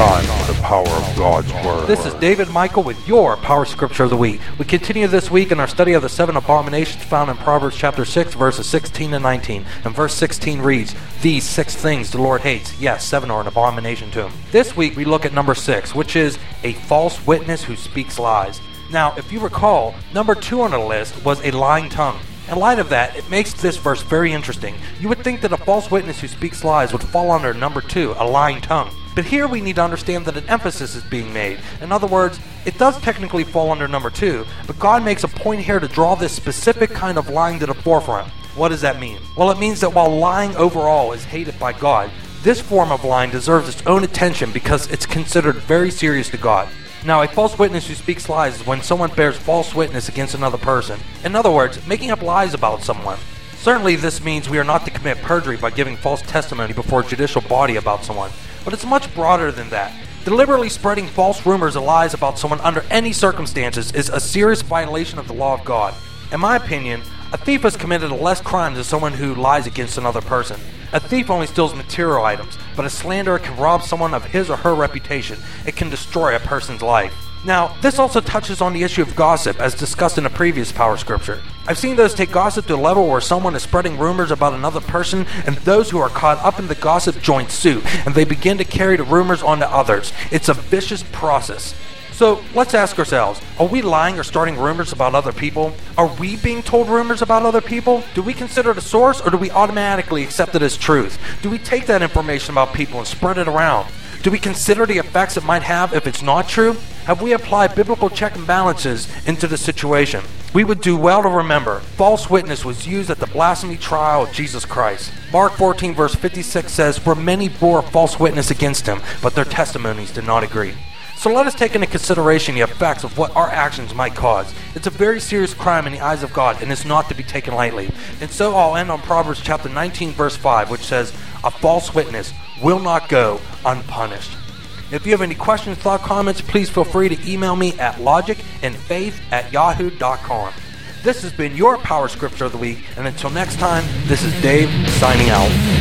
time for the power of God's Word. This is David Michael with your Power Scripture of the Week. We continue this week in our study of the 7 abominations found in Proverbs chapter 6, verses 16 and 19. And verse 16 reads, "These 6 things the Lord hates." Yes, 7 are an abomination to him. This week we look at number 6, which is a false witness who speaks lies. Now, if you recall, number 2 on the list was a lying tongue. In light of that, it makes this verse very interesting. You would think that a false witness who speaks lies would fall under number 2, a lying tongue. But here we need to understand that an emphasis is being made. In other words, it does technically fall under number 2, but God makes a point here to draw this specific kind of lying to the forefront. What does that mean? Well, it means that while lying overall is hated by God, this form of lying deserves its own attention because it's considered very serious to God. Now, a false witness who speaks lies is when someone bears false witness against another person. In other words, making up lies about someone. Certainly, this means we are not to commit perjury by giving false testimony before a judicial body about someone. But it's much broader than that. Deliberately spreading false rumors or lies about someone under any circumstances is a serious violation of the law of God. In my opinion, a thief has committed less crimes than someone who lies against another person. A thief only steals material items, but a slanderer can rob someone of his or her reputation. It can destroy a person's life. Now, this also touches on the issue of gossip, as discussed in a previous Power Scripture. I've seen those take gossip to a level where someone is spreading rumors about another person, and those who are caught up in the gossip join suit, and they begin to carry the rumors on to others. It's a vicious process. So let's ask ourselves, are we lying or starting rumors about other people? Are we being told rumors about other people? Do we consider it a source, or do we automatically accept it as truth? Do we take that information about people and spread it around? Do we consider the effects it might have if it's not true? Have we applied biblical check and balances into the situation? We would do well to remember, false witness was used at the blasphemy trial of Jesus Christ. Mark 14 verse 56 says, "For many bore false witness against him, but their testimonies did not agree." So let us take into consideration the effects of what our actions might cause. It's a very serious crime in the eyes of God, and it's not to be taken lightly. And so I'll end on Proverbs chapter 19 verse 5, which says, "A false witness will not go unpunished." If you have any questions, thoughts, comments, please feel free to email me at logicandfaith@yahoo.com. This has been your Power Scripture of the Week, and until next time, this is Dave signing out.